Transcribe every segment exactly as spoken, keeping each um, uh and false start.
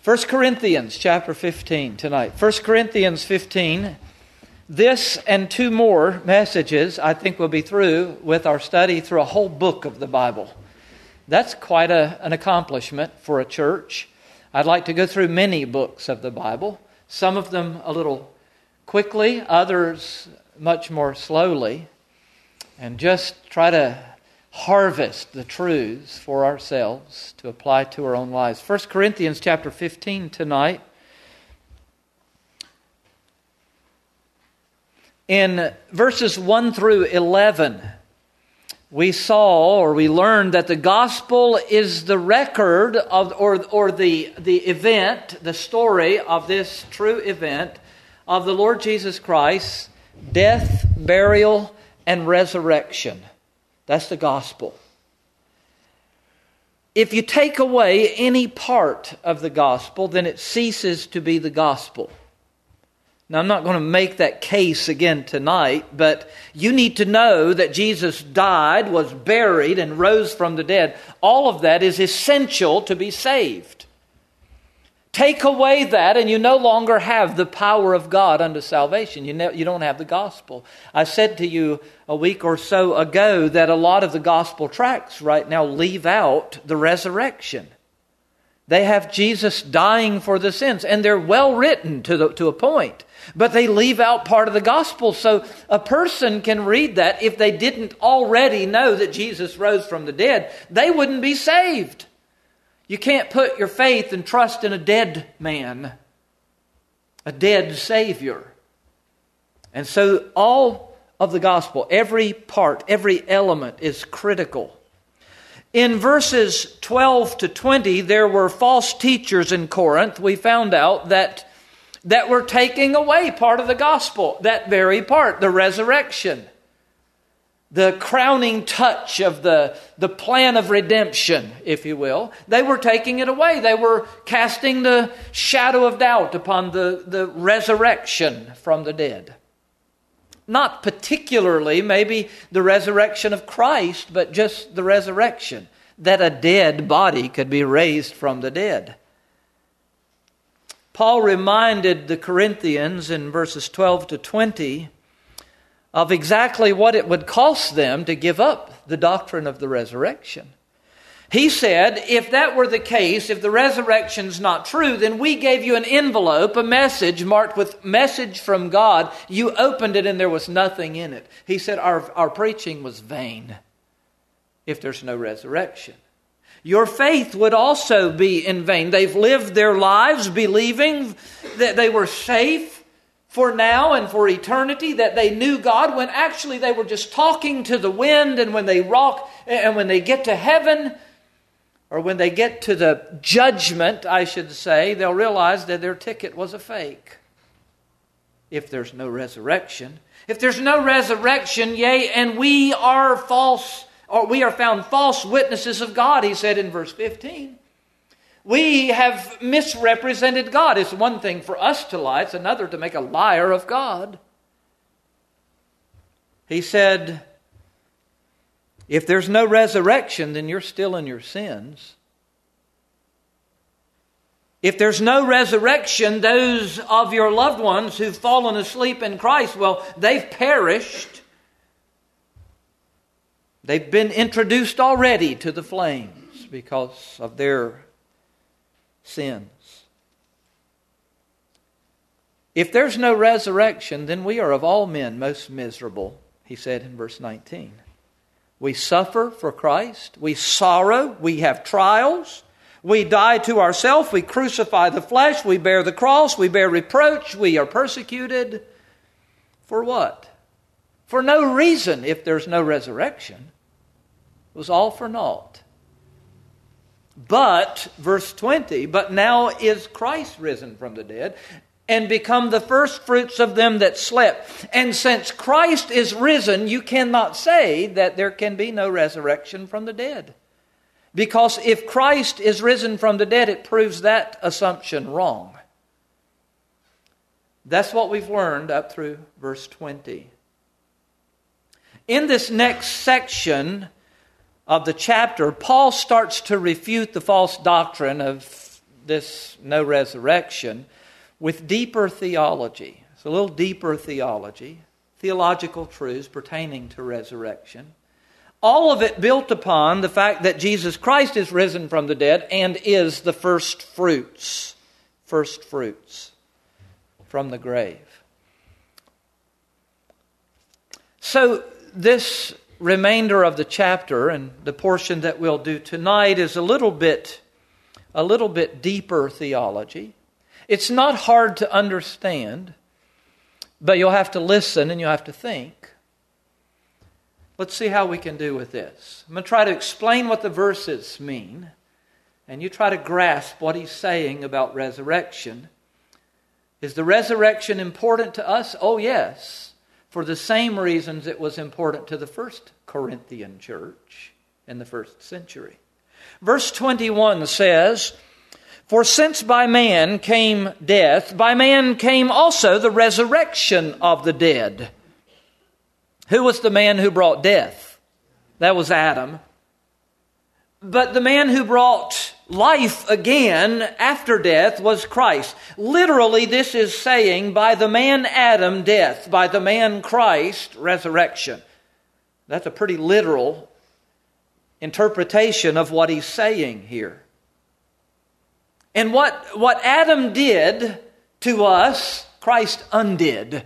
First Corinthians chapter fifteen tonight. First Corinthians fifteen. This and two more messages I think we'll be through with our study through a whole book of the Bible. That's quite a, an accomplishment for a church. I'd like to go through many books of the Bible. Some of them a little quickly, others much more slowly. And just try to harvest the truths for ourselves to apply to our own lives. First Corinthians chapter fifteen tonight. In verses one through eleven, we saw or we learned that the gospel is the record of or, or the, the event, the story of this true event of the Lord Jesus Christ's death, burial, and resurrection. That's the gospel. If you take away any part of the gospel, then it ceases to be the gospel. Now, I'm not going to make that case again tonight, but you need to know that Jesus died, was buried, and rose from the dead. All of that is essential to be saved. Take away that and you no longer have the power of God unto salvation. You, ne- you don't have the gospel. I said to you a week or so ago that a lot of the gospel tracts right now leave out the resurrection. They have Jesus dying for the sins, and they're well written to the, to a point. But they leave out part of the gospel. So a person can read that if they didn't already know that Jesus rose from the dead, they wouldn't be saved. You can't put your faith and trust in a dead man, a dead Savior. And so all of the gospel, every part, every element is critical. In verses twelve to twenty, there were false teachers in Corinth. We found out that that were taking away part of the gospel, that very part, the resurrection, the crowning touch of the, the plan of redemption, if you will. They were taking it away. They were casting the shadow of doubt upon the, the resurrection from the dead. Not particularly maybe the resurrection of Christ, but just the resurrection, that a dead body could be raised from the dead. Paul reminded the Corinthians in verses twelve to twenty of exactly what it would cost them to give up the doctrine of the resurrection. He said, if that were the case, if the resurrection's not true, then we gave you an envelope, a message marked with message from God. You opened it and there was nothing in it. He said, our, our preaching was vain if there's no resurrection. Your faith would also be in vain. They've lived their lives believing that they were safe for now and for eternity, that they knew God, when actually they were just talking to the wind, and when they rock and when they get to heaven, or when they get to the judgment, I should say, they'll realize that their ticket was a fake. If there's no resurrection. If there's no resurrection, yea, and we are false, or we are found false witnesses of God, he said in verse fifteen. We have misrepresented God. It's one thing for us to lie. It's another to make a liar of God. He said, if there's no resurrection, then you're still in your sins. If there's no resurrection, those of your loved ones who've fallen asleep in Christ, well, they've perished. They've been introduced already to the flames because of their sins. If there's no resurrection, then we are of all men most miserable, he said in verse nineteen. We suffer for Christ. We sorrow. We have trials. We die to ourselves. We crucify the flesh. We bear the cross. We bear reproach. We are persecuted. For what? For no reason if there's no resurrection. It was all for naught. But, verse twenty, but now is Christ risen from the dead and become the first fruits of them that slept. And since Christ is risen, you cannot say that there can be no resurrection from the dead. Because if Christ is risen from the dead, it proves that assumption wrong. That's what we've learned up through verse twenty. In this next section of the chapter, Paul starts to refute the false doctrine of this no resurrection with deeper theology. It's a little deeper theology, theological truths pertaining to resurrection. All of it built upon the fact that Jesus Christ is risen from the dead and is the first fruits, first fruits from the grave. So this remainder of the chapter and the portion that we'll do tonight is a little bit, a little bit deeper theology. It's not hard to understand, but you'll have to listen and you'll have to think. Let's see how we can do with this. I'm going to try to explain what the verses mean, and you try to grasp what he's saying about resurrection. Is the resurrection important to us? Oh, yes. For the same reasons it was important to the first Corinthian church in the first century. Verse twenty-one says, "For since by man came death, by man came also the resurrection of the dead." Who was the man who brought death? That was Adam. But the man who brought life again after death was Christ. Literally, this is saying, by the man Adam, death. By the man Christ, resurrection. That's a pretty literal interpretation of what he's saying here. And what, what Adam did to us, Christ undid,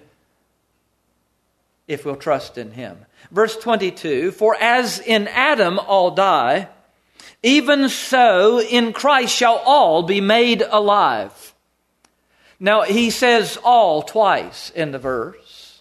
if we'll trust in him. Verse twenty-two, "For as in Adam all die, even so in Christ shall all be made alive." Now he says all twice in the verse.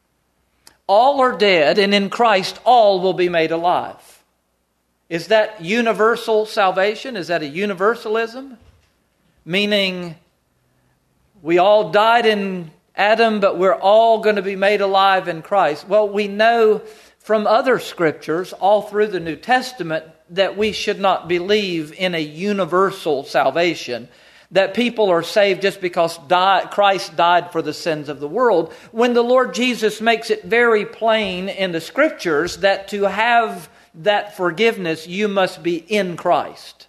All are dead, and in Christ all will be made alive. Is that universal salvation? Is that a universalism? Meaning we all died in Adam, but we're all going to be made alive in Christ. Well, we know from other scriptures all through the New Testament that we should not believe in a universal salvation, that people are saved just because die, Christ died for the sins of the world, when the Lord Jesus makes it very plain in the scriptures that to have that forgiveness, you must be in Christ,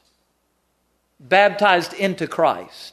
baptized into Christ.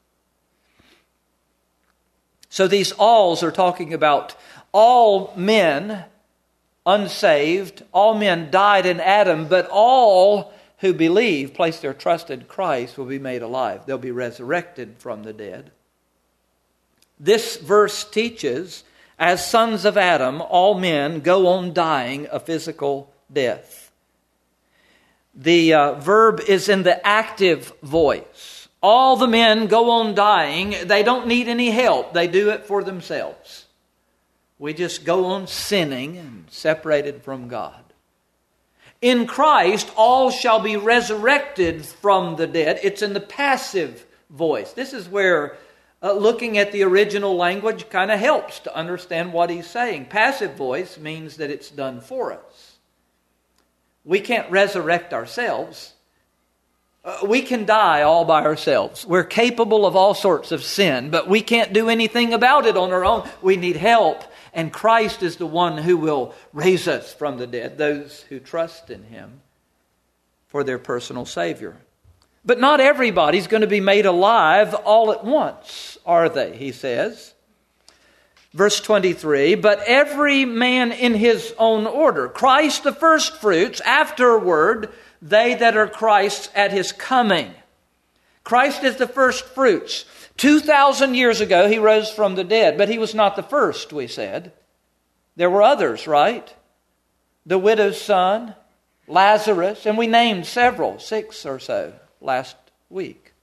So these alls are talking about all men unsaved, all men died in Adam, but all who believe, place their trust in Christ, will be made alive. They'll be resurrected from the dead. This verse teaches, as sons of Adam, all men go on dying a physical death. The uh, verb is in the active voice. All the men go on dying. They don't need any help. They do it for themselves. We just go on sinning and separated from God. In Christ, all shall be resurrected from the dead. It's in the passive voice. This is where uh, looking at the original language kind of helps to understand what he's saying. Passive voice means that it's done for us. We can't resurrect ourselves. Uh, we can die all by ourselves. We're capable of all sorts of sin, but we can't do anything about it on our own. We need help, and Christ is the one who will raise us from the dead, those who trust in him for their personal Savior. But not everybody's going to be made alive all at once, are they, he says. Verse twenty-three, "But every man in his own order. Christ the first fruits, afterward they that are Christ's at his coming." Christ is the first fruits. Two thousand years ago he rose from the dead, but he was not the first, we said. There were others, right? The widow's son, Lazarus, and we named several, six or so, last week.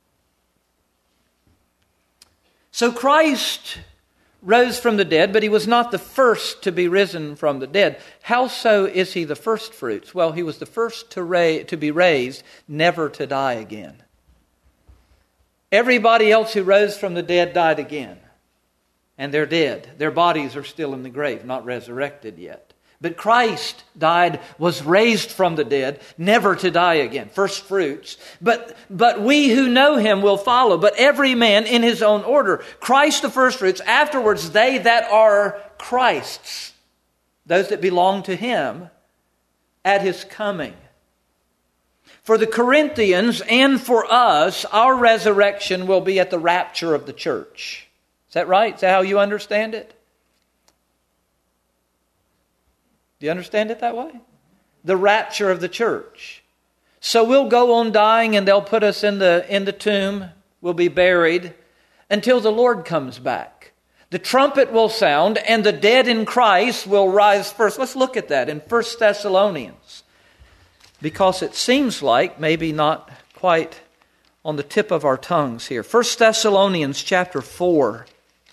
So Christ rose from the dead, but he was not the first to be risen from the dead. How so is he the first fruits? Well, he was the first to, ra- to be raised, never to die again. Everybody else who rose from the dead died again. And they're dead. Their bodies are still in the grave, not resurrected yet. But Christ died, was raised from the dead, never to die again. First fruits. But, but we who know him will follow. But every man in his own order. Christ the first fruits. Afterwards, they that are Christ's. Those that belong to him at his coming. For the Corinthians and for us, our resurrection will be at the rapture of the church. Is that right? Is that how you understand it? Do you understand it that way? The rapture of the church. So we'll go on dying and they'll put us in the, in the tomb. We'll be buried until the Lord comes back. The trumpet will sound and the dead in Christ will rise first. Let's look at that in First Thessalonians. Because it seems like maybe not quite on the tip of our tongues here. First Thessalonians chapter four.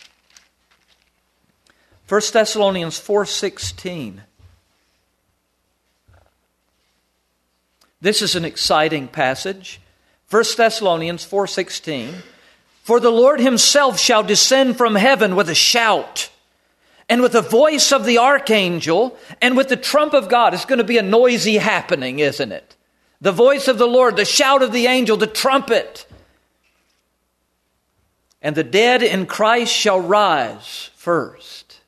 First Thessalonians four sixteen. This is an exciting passage. First Thessalonians four sixteen. For the Lord himself shall descend from heaven with a shout, and with the voice of the archangel, and with the trump of God. It's going to be a noisy happening, isn't it? The voice of the Lord, the shout of the angel, the trumpet. And the dead in Christ shall rise first.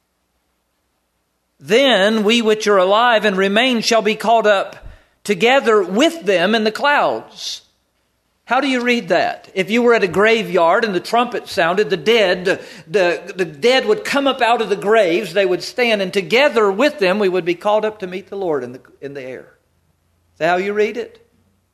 Then we which are alive and remain shall be caught up together with them in the clouds. How do you read that? If you were at a graveyard and the trumpet sounded, the dead, the, the dead would come up out of the graves, they would stand, and together with them we would be called up to meet the Lord in the, in the air. Is that how you read it?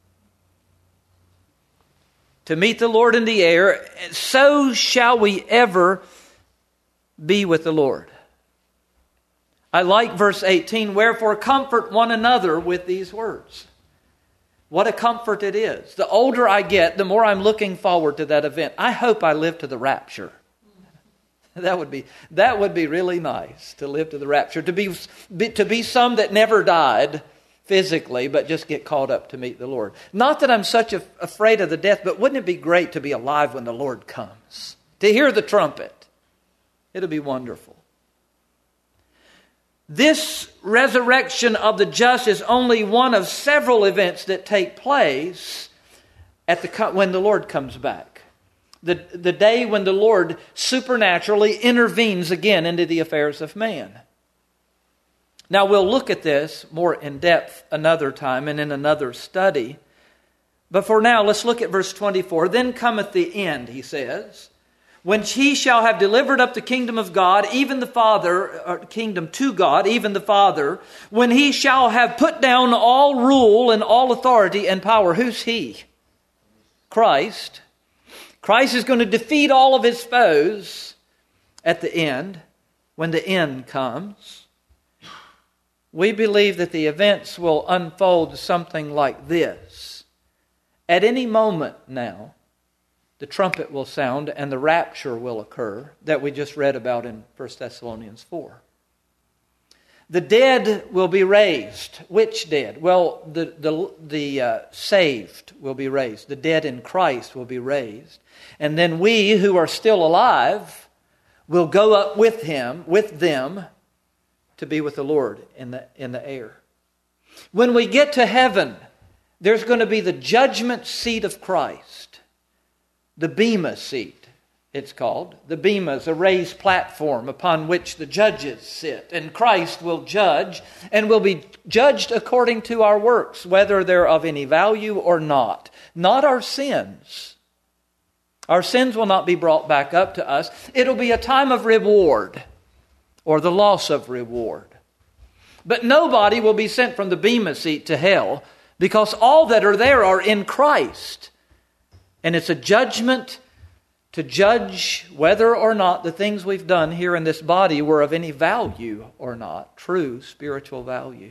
To meet the Lord in the air, so shall we ever be with the Lord. I like verse eighteen, wherefore comfort one another with these words. What a comfort it is. The older I get, the more I'm looking forward to that event. I hope I live to the rapture. That would be that would be really nice, to live to the rapture. To be, be to be some that never died physically, but just get caught up to meet the Lord. Not that I'm such a, afraid of the death, but wouldn't it be great to be alive when the Lord comes? To hear the trumpet. It'll be wonderful. This resurrection of the just is only one of several events that take place at the when the Lord comes back. The, the day when the Lord supernaturally intervenes again into the affairs of man. Now we'll look at this more in depth another time and in another study. But for now, let's look at verse twenty-four. Then cometh the end, he says, when he shall have delivered up the kingdom of God, even the Father, or kingdom to God, even the Father, when he shall have put down all rule and all authority and power. Who's he? Christ. Christ is going to defeat all of his foes at the end, when the end comes. We believe that the events will unfold something like this. At any moment now, the trumpet will sound and the rapture will occur that we just read about in First Thessalonians four. The dead will be raised. Which dead? Well, the, the, the uh, saved will be raised. The dead in Christ will be raised. And then we who are still alive will go up with him, with them, to be with the Lord in the, in the air. When we get to heaven, there's going to be the judgment seat of Christ. The Bema seat, it's called. The Bema is a raised platform upon which the judges sit. And Christ will judge and will be judged according to our works, whether they're of any value or not. Not our sins. Our sins will not be brought back up to us. It'll be a time of reward or the loss of reward. But nobody will be sent from the Bema seat to hell because all that are there are in Christ. And it's a judgment to judge whether or not the things we've done here in this body were of any value or not, true spiritual value.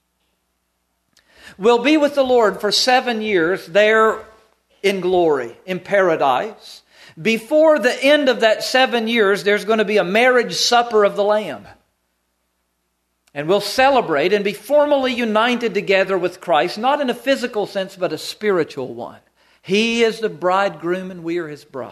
We'll be with the Lord for seven years there in glory, in paradise. Before the end of that seven years, there's going to be a marriage supper of the Lamb. And we'll celebrate and be formally united together with Christ, not in a physical sense, but a spiritual one. He is the bridegroom and we are his bride.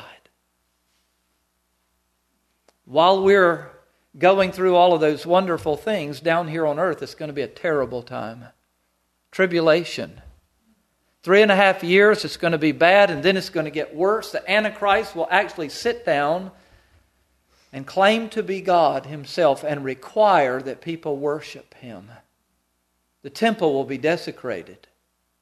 While we're going through all of those wonderful things down here on earth, it's going to be a terrible time. Tribulation. Three and a half years, it's going to be bad, and then it's going to get worse. The Antichrist will actually sit down and claim to be God himself and require that people worship him. The temple will be desecrated.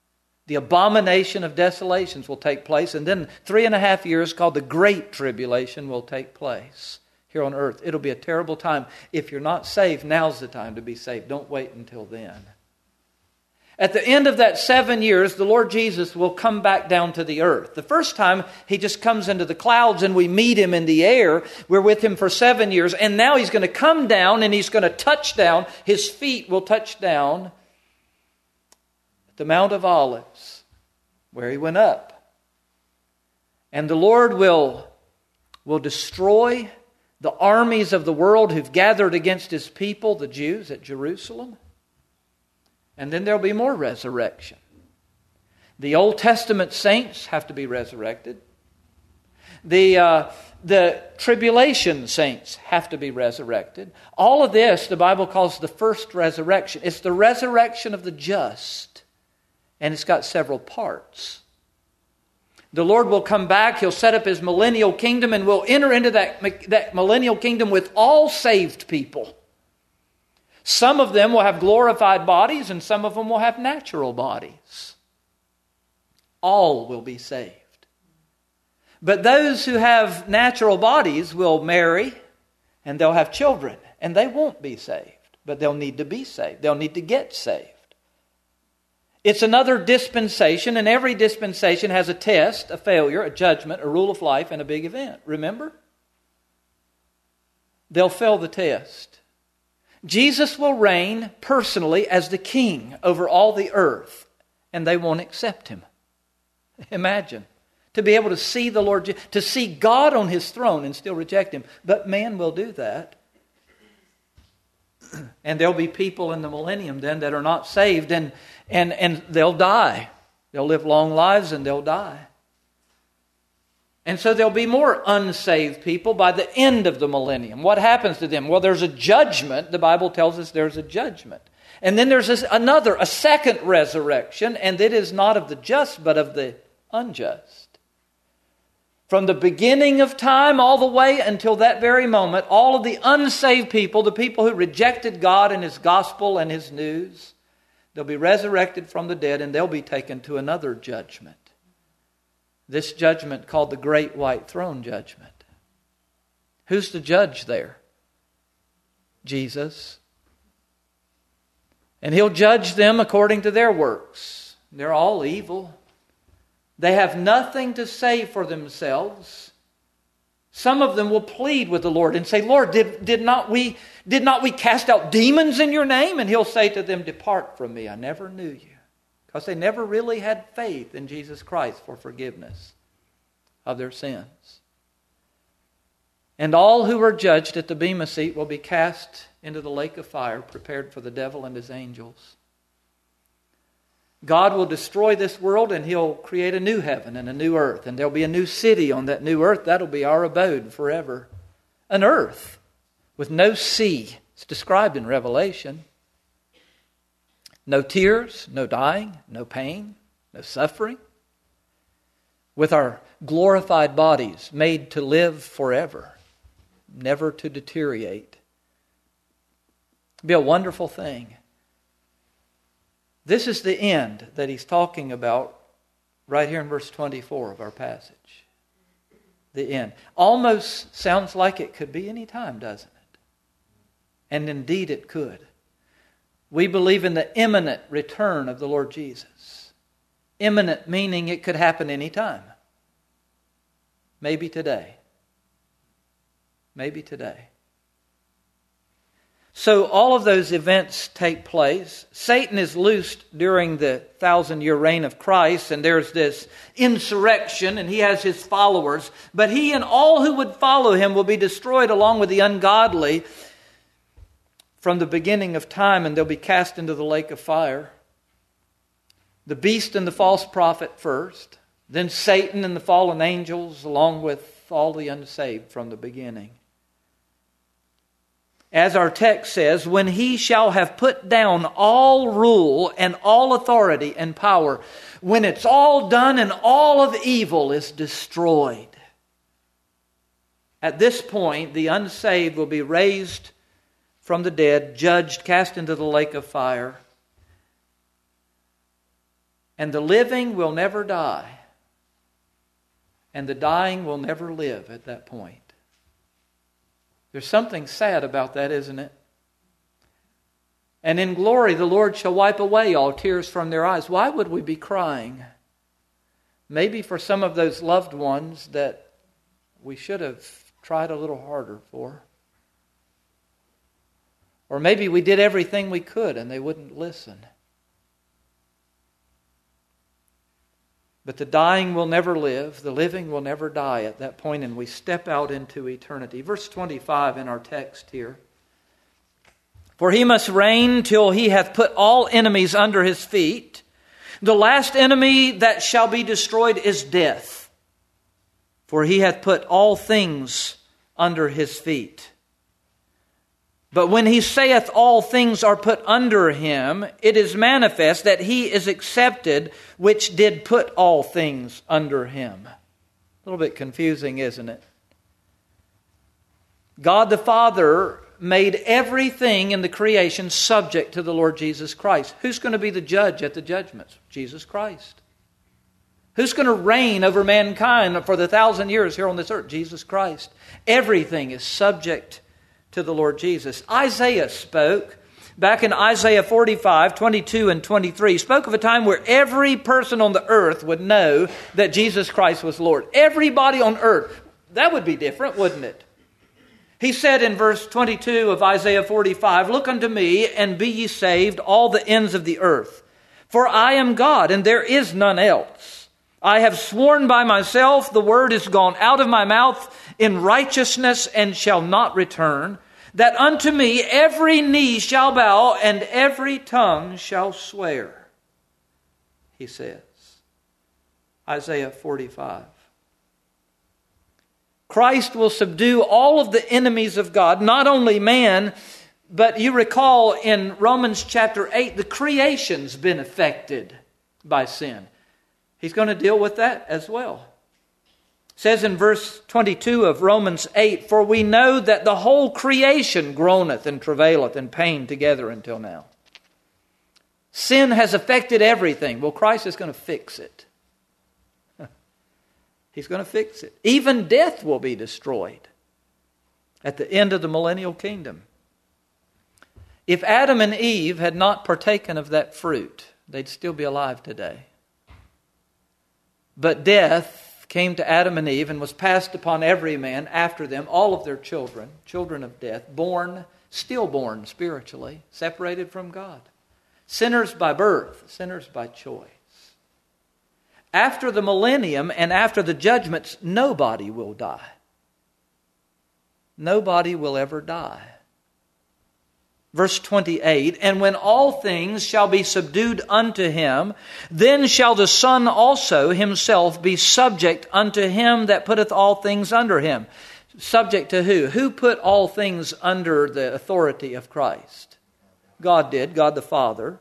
The abomination of desolations will take place, and then three and a half years called the Great Tribulation will take place here on earth. It'll be a terrible time. If you're not saved, now's the time to be saved. Don't wait until then. At the end of that seven years, the Lord Jesus will come back down to the earth. The first time, He just comes into the clouds and we meet Him in the air. We're with Him for seven years, and now He's going to come down and He's going to touch down. His feet will touch down the Mount of Olives, where He went up. And the Lord will, will destroy the armies of the world who've gathered against His people, the Jews at Jerusalem. And then there'll be more resurrection. The Old Testament saints have to be resurrected. The, uh, the tribulation saints have to be resurrected. All of this, the Bible calls the first resurrection. It's the resurrection of the just. And it's got several parts. The Lord will come back. He'll set up His millennial kingdom, and we'll enter into that, that millennial kingdom with all saved people. Some of them will have glorified bodies, and some of them will have natural bodies. All will be saved. But those who have natural bodies will marry, and they'll have children, and they won't be saved. But they'll need to be saved. They'll need to get saved. It's another dispensation, and every dispensation has a test, a failure, a judgment, a rule of life, and a big event. Remember? They'll fail the test. Jesus will reign personally as the king over all the earth, and they won't accept Him. Imagine. To be able to see the Lord, to see God on His throne and still reject Him. But man will do that. And there'll be people in the millennium then that are not saved, and, and, and they'll die. They'll live long lives and they'll die. And so there'll be more unsaved people by the end of the millennium. What happens to them? Well, there's a judgment. The Bible tells us there's a judgment. And then there's this, another, a second resurrection, and it is not of the just, but of the unjust. From the beginning of time all the way until that very moment, all of the unsaved people, the people who rejected God and His gospel and His news, they'll be resurrected from the dead, and they'll be taken to another judgment. This judgment called the Great White Throne Judgment. Who's the judge there? Jesus. And He'll judge them according to their works. They're all evil. They have nothing to say for themselves. Some of them will plead with the Lord and say, Lord, did, did, not we, did not we cast out demons in Your name? And He'll say to them, depart from me, I never knew you. Because they never really had faith in Jesus Christ for forgiveness of their sins. And all who are judged at the Bema seat will be cast into the lake of fire prepared for the devil and his angels. God will destroy this world, and He'll create a new heaven and a new earth. And there'll be a new city on that new earth. That'll be our abode forever. An earth with no sea. It's described in Revelation. No tears, no dying, no pain, no suffering. With our glorified bodies made to live forever, never to deteriorate. It'll be a wonderful thing. This is the end that he's talking about right here in verse twenty-four of our passage. The end. Almost sounds like it could be any time, doesn't it? And indeed it could. We believe in the imminent return of the Lord Jesus. Imminent meaning it could happen any time. Maybe today. Maybe today. So all of those events take place. Satan is loosed during the thousand-year reign of Christ, and there's this insurrection, and he has his followers. But he and all who would follow him will be destroyed along with the ungodly from the beginning of time, and they'll be cast into the lake of fire. The beast and the false prophet first, then Satan and the fallen angels, along with all the unsaved from the beginning. As our text says, when He shall have put down all rule and all authority and power, when it's all done and all of evil is destroyed. At this point, the unsaved will be raised from the dead, judged, cast into the lake of fire. And the living will never die. And the dying will never live at that point. There's something sad about that, isn't it? And in glory the Lord shall wipe away all tears from their eyes. Why would we be crying? Maybe for some of those loved ones that we should have tried a little harder for. Or maybe we did everything we could and they wouldn't listen. But the dying will never live, the living will never die at that point, and we step out into eternity. Verse twenty-five in our text here. For he must reign till he hath put all enemies under his feet. The last enemy that shall be destroyed is death. For he hath put all things under his feet. But when he saith all things are put under him, it is manifest that he is accepted which did put all things under him. A little bit confusing, isn't it? God the Father made everything in the creation subject to the Lord Jesus Christ. Who's going to be the judge at the judgments? Jesus Christ. Who's going to reign over mankind for the thousand years here on this earth? Jesus Christ. Everything is subject to the Lord Jesus. Isaiah spoke back in Isaiah forty-five, twenty-two and twenty-three. He spoke of a time where every person on the earth would know that Jesus Christ was Lord. Everybody on earth. That would be different, wouldn't it? He said in verse twenty-two of Isaiah forty-five, Look unto me, and be ye saved, all the ends of the earth. For I am God, and there is none else. I have sworn by myself, the word is gone out of my mouth in righteousness, and shall not return, that unto me every knee shall bow, and every tongue shall swear. He says. Isaiah forty-five. Christ will subdue all of the enemies of God, not only man, but you recall in Romans chapter eight, the creation's been affected by sin. He's going to deal with that as well. It says in verse twenty-two of Romans eight, For we know that the whole creation groaneth and travaileth in pain together until now. Sin has affected everything. Well, Christ is going to fix it. He's going to fix it. Even death will be destroyed at the end of the millennial kingdom. If Adam and Eve had not partaken of that fruit, they'd still be alive today. But death came to Adam and Eve and was passed upon every man after them, all of their children, children of death, born, stillborn spiritually, separated from God. Sinners by birth, sinners by choice. After the millennium and after the judgments, nobody will die. Nobody will ever die. Verse twenty-eight, And when all things shall be subdued unto him, then shall the Son also himself be subject unto him that putteth all things under him. Subject to who? Who put all things under the authority of Christ? God did, God the Father.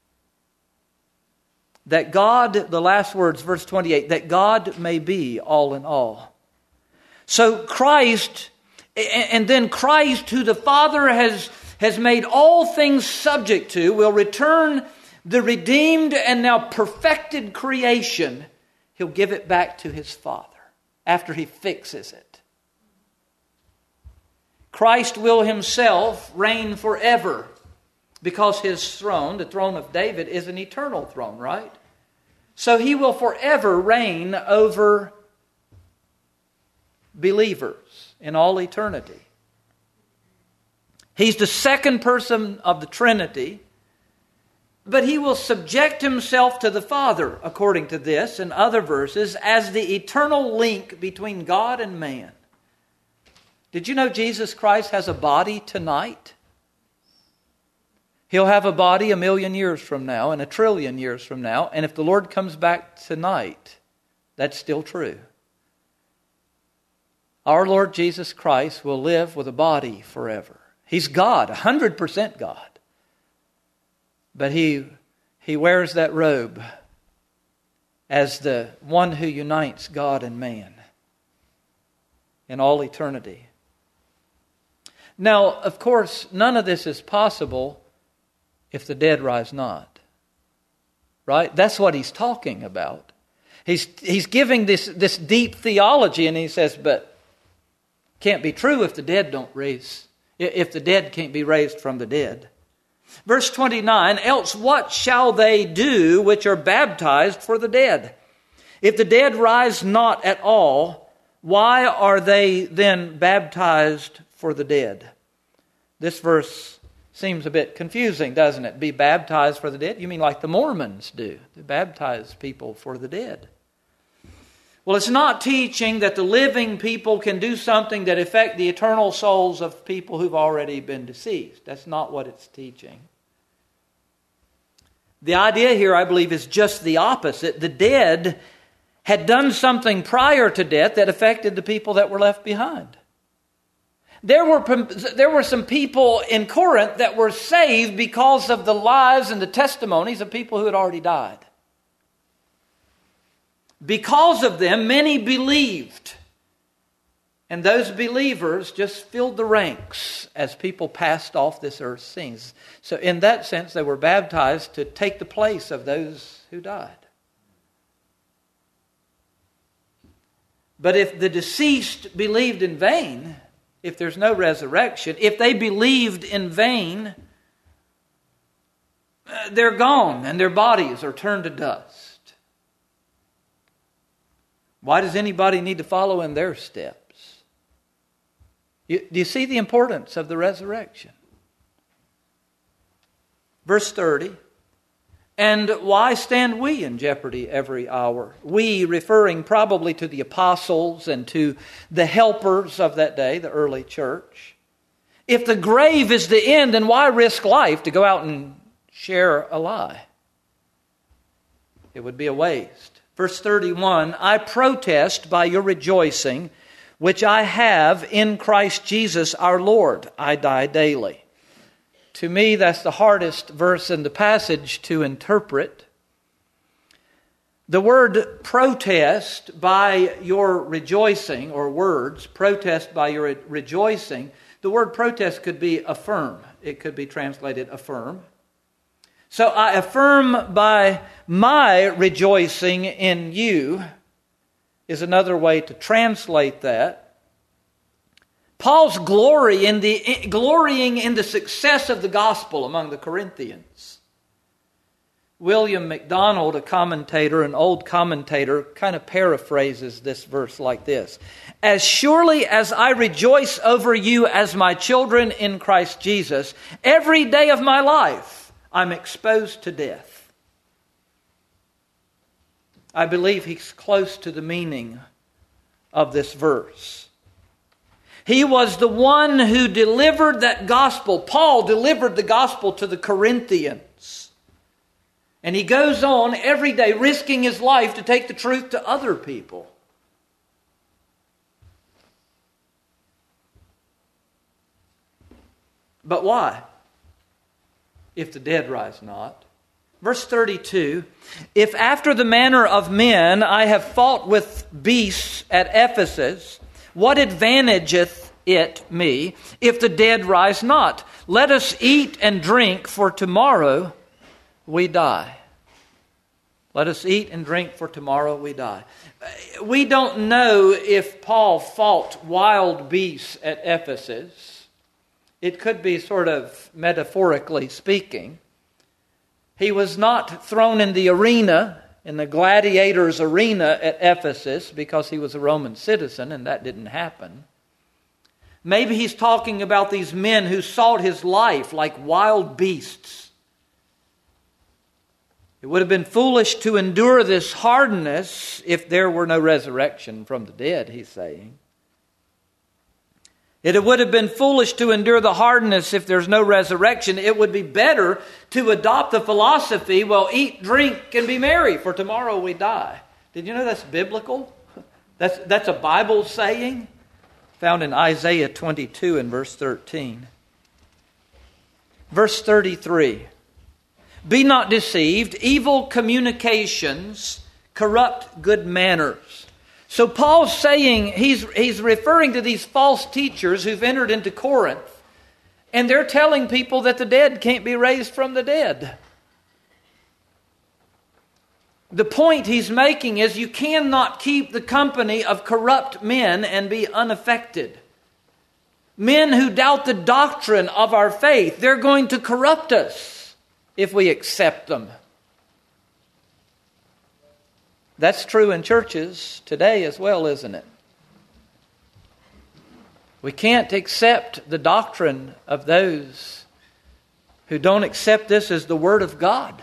That God, the last words, verse twenty-eight, that God may be all in all. So Christ, and then Christ, who the Father has, has made all things subject to, will return the redeemed and now perfected creation. He'll give it back to his Father after he fixes it. Christ will himself reign forever. Because his throne, the throne of David, is an eternal throne, right? So he will forever reign over believers in all eternity. He's the second person of the Trinity, but he will subject himself to the Father, according to this and other verses, as the eternal link between God and man. Did you know Jesus Christ has a body tonight? He'll have a body a million years from now and a trillion years from now. And if the Lord comes back tonight, that's still true. Our Lord Jesus Christ will live with a body forever. He's God, one hundred percent God. But he, he wears that robe as the one who unites God and man in all eternity. Now, of course, none of this is possible if the dead rise not. right? That's what he's talking about. He's, he's giving this, this deep theology, and he says, but can't be true if the dead don't raise, if the dead can't be raised from the dead. Verse twenty-nine, else what shall they do which are baptized for the dead? If the dead rise not at all, why are they then baptized for the dead? This verse seems a bit confusing, doesn't it? Be baptized for the dead? You mean like the Mormons do? They baptize people for the dead. Well, it's not teaching that the living people can do something that affect the eternal souls of people who've already been deceased. That's not what it's teaching. The idea here, I believe, is just the opposite. The dead had done something prior to death that affected the people that were left behind. There were, there were some people in Corinth that were saved because of the lives and the testimonies of people who had already died. Because of them, many believed. And those believers just filled the ranks as people passed off this earth's scenes. So in that sense, they were baptized to take the place of those who died. But if the deceased believed in vain, if there's no resurrection, if they believed in vain, they're gone and their bodies are turned to dust. Why does anybody need to follow in their steps? You, do you see the importance of the resurrection? Verse thirty, and why stand we in jeopardy every hour? We, referring probably to the apostles and to the helpers of that day, the early church. If the grave is the end, then why risk life to go out and share a lie? It would be a waste. Verse thirty-one, I protest by your rejoicing, which I have in Christ Jesus our Lord. I die daily. To me, that's the hardest verse in the passage to interpret. The word protest by your rejoicing, or words, protest by your rejoicing, the word protest could be affirm. It could be translated affirm. So I affirm by my rejoicing in you is another way to translate that. Paul's glory in the glorying in the success of the gospel among the Corinthians. William MacDonald, a commentator, an old commentator, kind of paraphrases this verse like this. As surely as I rejoice over you as my children in Christ Jesus, every day of my life I'm exposed to death. I believe he's close to the meaning of this verse. He was the one who delivered that gospel. Paul delivered the gospel to the Corinthians. And he goes on every day risking his life to take the truth to other people. But why? If the dead rise not. Verse thirty-two, if after the manner of men I have fought with beasts at Ephesus, what advantageth it me if the dead rise not? Let us eat and drink, for tomorrow we die. Let us eat and drink, for tomorrow we die. We don't know if Paul fought wild beasts at Ephesus. It could be sort of metaphorically speaking. He was not thrown in the arena, in the gladiators' arena at Ephesus, because he was a Roman citizen, and that didn't happen. Maybe he's talking about these men who sought his life like wild beasts. It would have been foolish to endure this hardness if there were no resurrection from the dead, he's saying. It would have been foolish to endure the hardness if there's no resurrection. It would be better to adopt the philosophy, well, eat, drink, and be merry, for tomorrow we die. Did you know that's biblical? That's, that's a Bible saying found in Isaiah twenty-two and verse thirteen. Verse thirty-three. Be not deceived, evil communications corrupt good manners. So Paul's saying, he's, he's referring to these false teachers who've entered into Corinth, and they're telling people that the dead can't be raised from the dead. The point he's making is you cannot keep the company of corrupt men and be unaffected. Men who doubt the doctrine of our faith, they're going to corrupt us if we accept them. That's true in churches today as well, isn't it? We can't accept the doctrine of those who don't accept this as the Word of God.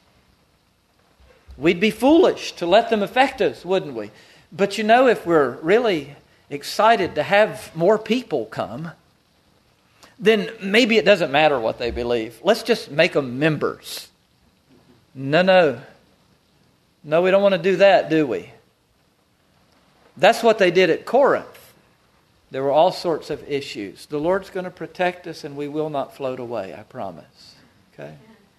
We'd be foolish to let them affect us, wouldn't we? But you know, if we're really excited to have more people come, then maybe it doesn't matter what they believe. Let's just make them members. No, no. No, we don't want to do that, do we? That's what they did at Corinth. There were all sorts of issues. The Lord's going to protect us and we will not float away, I promise. Okay?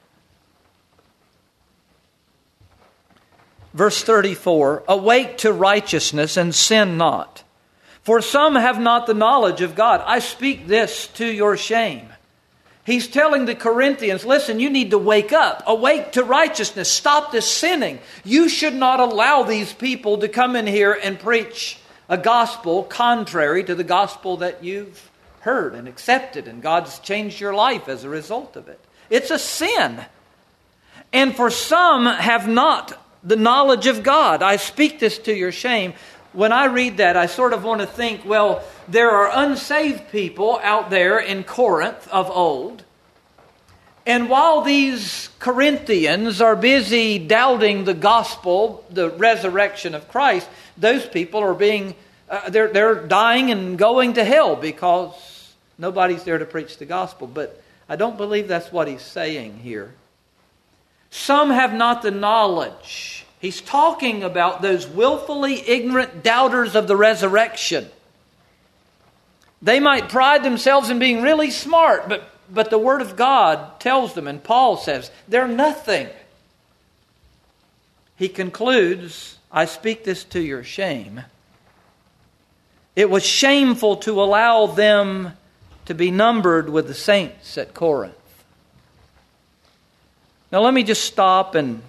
Verse thirty-four, awake to righteousness and sin not. For some have not the knowledge of God. I speak this to your shame. He's telling the Corinthians, listen, you need to wake up. Awake to righteousness. Stop this sinning. You should not allow these people to come in here and preach a gospel contrary to the gospel that you've heard and accepted. And God's changed your life as a result of it. It's a sin. And for some have not the knowledge of God. I speak this to your shame. When I read that, I sort of want to think, well, there are unsaved people out there in Corinth of old. And while these Corinthians are busy doubting the gospel, the resurrection of Christ, those people are being, uh, they're, they're dying and going to hell because nobody's there to preach the gospel. But I don't believe that's what he's saying here. Some have not the knowledge. He's talking about those willfully ignorant doubters of the resurrection. They might pride themselves in being really smart, but, but the Word of God tells them, and Paul says, they're nothing. He concludes, I speak this to your shame. It was shameful to allow them to be numbered with the saints at Corinth. Now let me just stop and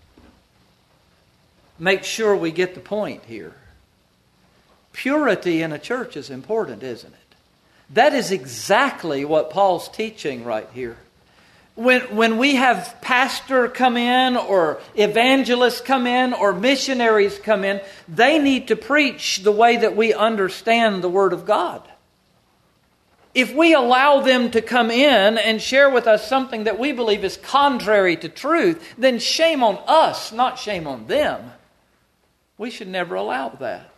make sure we get the point here. Purity in a church is important, isn't it? That is exactly what Paul's teaching right here. When, when we have pastor come in or evangelists come in or missionaries come in, they need to preach the way that we understand the Word of God. If we allow them to come in and share with us something that we believe is contrary to truth, then shame on us, not shame on them. We should never allow that.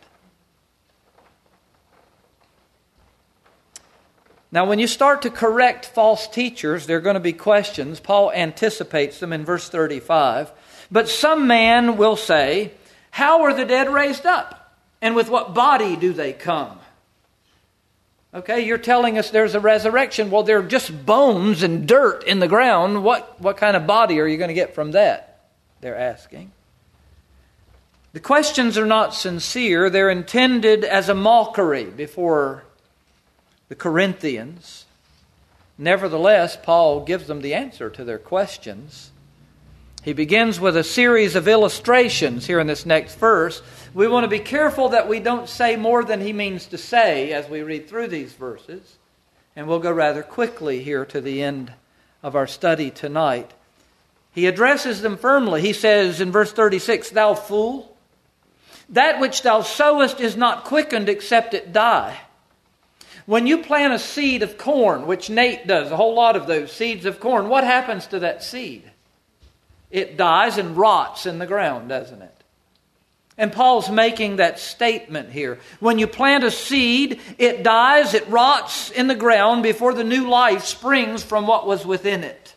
Now, when you start to correct false teachers, there are going to be questions. Paul anticipates them in verse thirty-five. But some man will say, how are the dead raised up? And with what body do they come? Okay, you're telling us there's a resurrection. Well, they're just bones and dirt in the ground. What, what kind of body are you going to get from that? They're asking. The questions are not sincere. They're intended as a mockery before the Corinthians. Nevertheless, Paul gives them the answer to their questions. He begins with a series of illustrations here in this next verse. We want to be careful that we don't say more than he means to say as we read through these verses. And we'll go rather quickly here to the end of our study tonight. He addresses them firmly. He says in verse thirty-six, thou fool, that which thou sowest is not quickened except it die. When you plant a seed of corn, which Nate does, a whole lot of those seeds of corn, what happens to that seed? It dies and rots in the ground, doesn't it? And Paul's making that statement here. When you plant a seed, it dies, it rots in the ground before the new life springs from what was within it.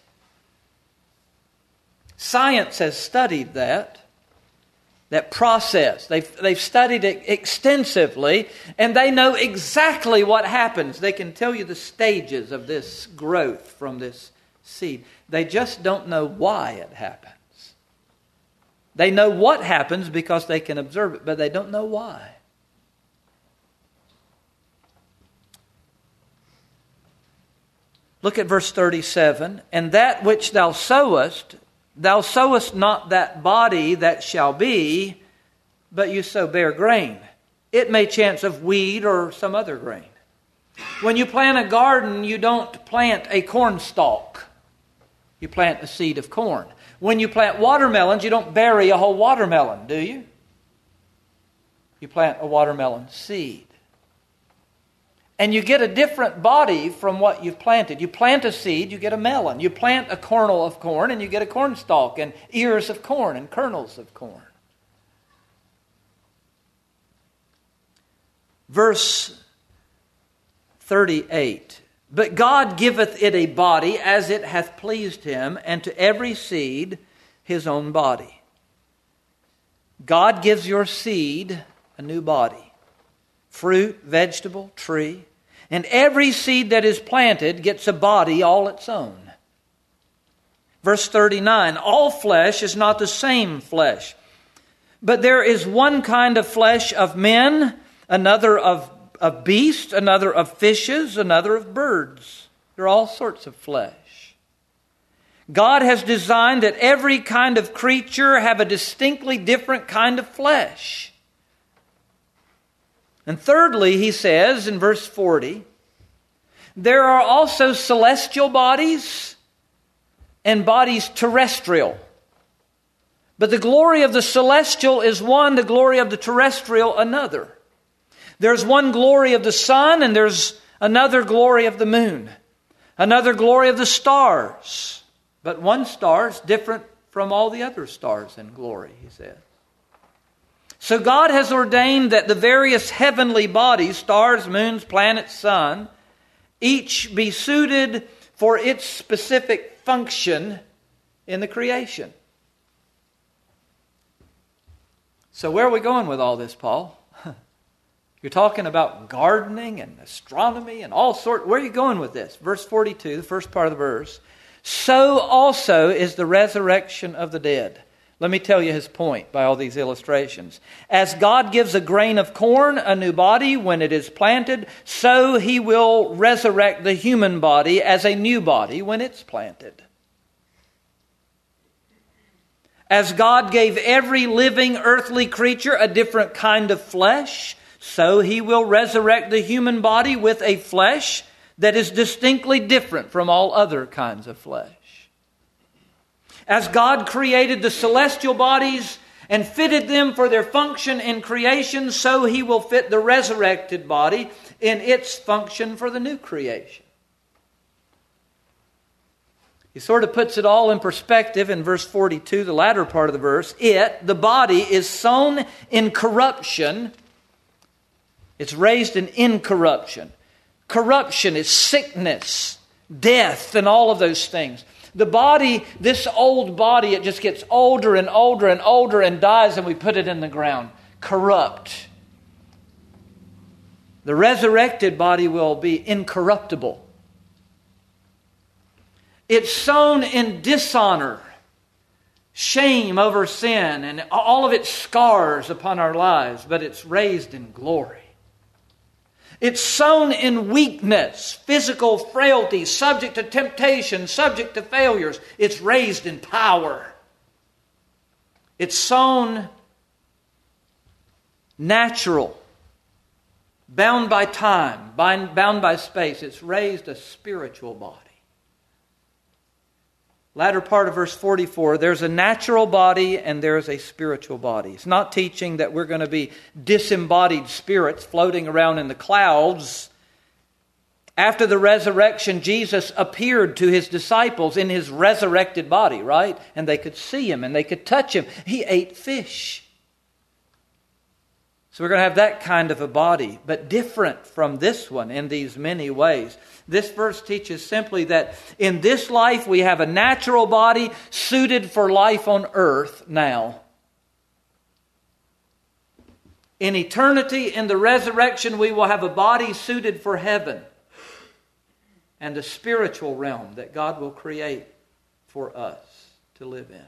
Science has studied that. That process. They've, they've studied it extensively, and they know exactly what happens. They can tell you the stages of this growth from this seed. They just don't know why it happens. They know what happens because they can observe it, but they don't know why. Look at verse thirty-seven. And that which thou sowest Thou sowest not that body that shall be, but you sow bare grain. It may chance of wheat or some other grain. When you plant a garden, you don't plant a corn stalk. You plant a seed of corn. When you plant watermelons, you don't bury a whole watermelon, do you? You plant a watermelon seed. And you get a different body from what you've planted. You plant a seed, you get a melon. You plant a kernel of corn, and you get a corn stalk, and ears of corn, and kernels of corn. Verse thirty-eight. But God giveth it a body as it hath pleased him, and to every seed his own body. God gives your seed a new body. Fruit, vegetable, tree. And every seed that is planted gets a body all its own. Verse thirty-nine. All flesh is not the same flesh, but there is one kind of flesh of men, another of of beasts, another of fishes, another of birds. There are all sorts of flesh. God has designed that every kind of creature have a distinctly different kind of flesh. And thirdly, he says in verse forty, there are also celestial bodies and bodies terrestrial. But the glory of the celestial is one, the glory of the terrestrial another. There's one glory of the sun, and there's another glory of the moon. Another glory of the stars. But one star is different from all the other stars in glory, he says. So God has ordained that the various heavenly bodies, stars, moons, planets, sun, each be suited for its specific function in the creation. So where are we going with all this, Paul? You're talking about gardening and astronomy and all sorts. Where are you going with this? Verse forty-two, the first part of the verse. So also is the resurrection of the dead. Let me tell you his point by all these illustrations. As God gives a grain of corn a new body when it is planted, so he will resurrect the human body as a new body when it's planted. As God gave every living earthly creature a different kind of flesh, so he will resurrect the human body with a flesh that is distinctly different from all other kinds of flesh. As God created the celestial bodies and fitted them for their function in creation, so he will fit the resurrected body in its function for the new creation. He sort of puts it all in perspective in verse forty-two, the latter part of the verse. It, the body, is sown in corruption. It's raised in incorruption. Corruption is sickness, death, and all of those things. The body, this old body, it just gets older and older and older and dies, and we put it in the ground. Corrupt. The resurrected body will be incorruptible. It's sown in dishonor, shame over sin, and all of its scars upon our lives, but it's raised in glory. It's sown in weakness, physical frailty, subject to temptation, subject to failures. It's raised in power. It's sown natural, bound by time, bound by space. It's raised a spiritual body. Latter part of verse forty-four, there's a natural body and there's a spiritual body. It's not teaching that we're going to be disembodied spirits floating around in the clouds. After the resurrection, Jesus appeared to his disciples in his resurrected body, right? And they could see him and they could touch him. He ate fish. So we're going to have that kind of a body, but different from this one in these many ways. This verse teaches simply that in this life we have a natural body suited for life on earth now. In eternity, in the resurrection, we will have a body suited for heaven and a spiritual realm that God will create for us to live in.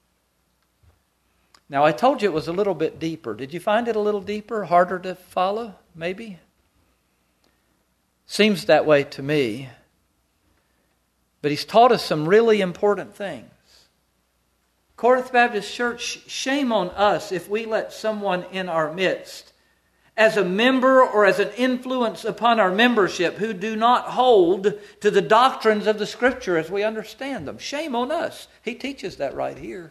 Now, I told you it was a little bit deeper. Did you find it a little deeper, harder to follow, maybe? Seems that way to me. But he's taught us some really important things. Corinth Baptist Church, shame on us if we let someone in our midst as a member or as an influence upon our membership who do not hold to the doctrines of the Scripture as we understand them. Shame on us. He teaches that right here.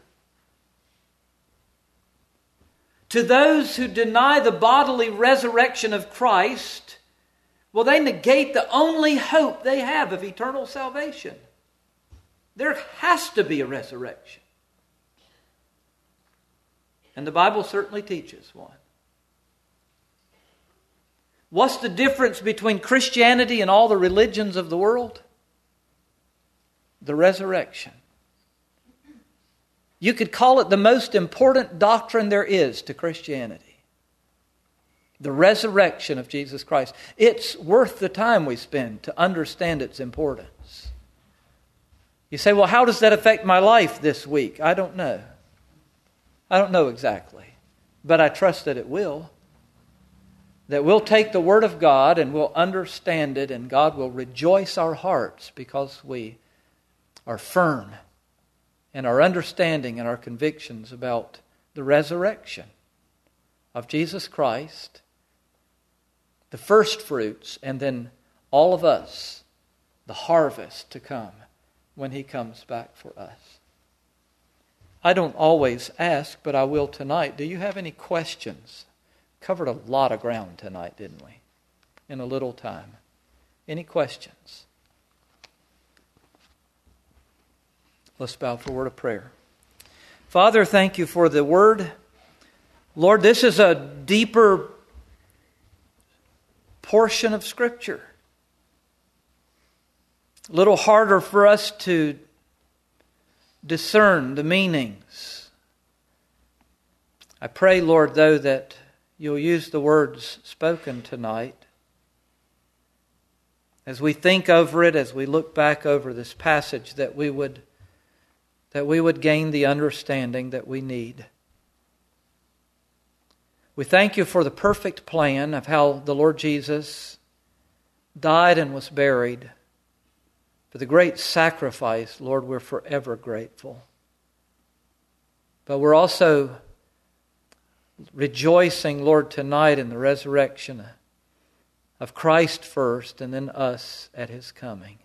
To those who deny the bodily resurrection of Christ, well, they negate the only hope they have of eternal salvation. There has to be a resurrection. And the Bible certainly teaches one. What's the difference between Christianity and all the religions of the world? The resurrection. You could call it the most important doctrine there is to Christianity. The resurrection of Jesus Christ. It's worth the time we spend to understand its importance. You say, well, how does that affect my life this week? I don't know. I don't know exactly. But I trust that it will. That we'll take the Word of God and we'll understand it, and God will rejoice our hearts because we are firm in our understanding and our convictions about the resurrection of Jesus Christ, the first fruits, and then all of us, the harvest to come when He comes back for us. I don't always ask, but I will tonight. Do you have any questions? Covered a lot of ground tonight, didn't we? In a little time. Any questions? Let's bow for a word of prayer. Father, thank you for the Word. Lord, this is a deeper portion of Scripture. A little harder for us to discern the meanings. I pray, Lord, though, that you'll use the words spoken tonight as we think over it, as we look back over this passage, that we would that we would gain the understanding that we need. We thank you for the perfect plan of how the Lord Jesus died and was buried. For the great sacrifice, Lord, we're forever grateful. But we're also rejoicing, Lord, tonight in the resurrection of Christ first and then us at His coming.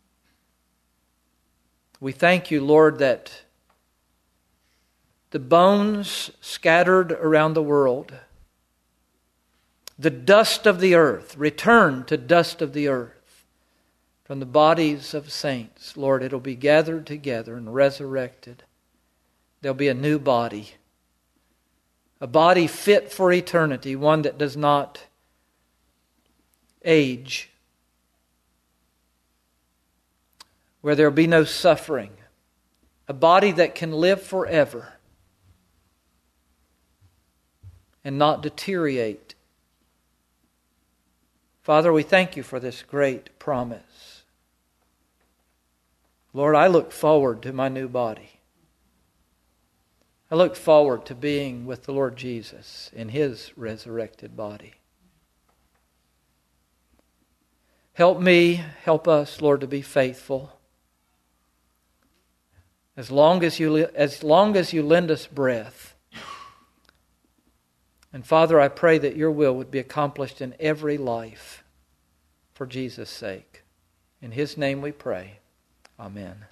We thank you, Lord, that the bones scattered around the world, the dust of the earth, return to dust of the earth from the bodies of saints. Lord, it'll be gathered together and resurrected. There'll be a new body. A body fit for eternity, one that does not age, where there will be no suffering, a body that can live forever and not deteriorate. Father, we thank you for this great promise. Lord, I look forward to my new body. I look forward to being with the Lord Jesus in His resurrected body. Help me, help us, Lord, to be faithful. As long as you, as long as you lend us breath. And Father, I pray that your will would be accomplished in every life for Jesus' sake. In His name we pray. Amen.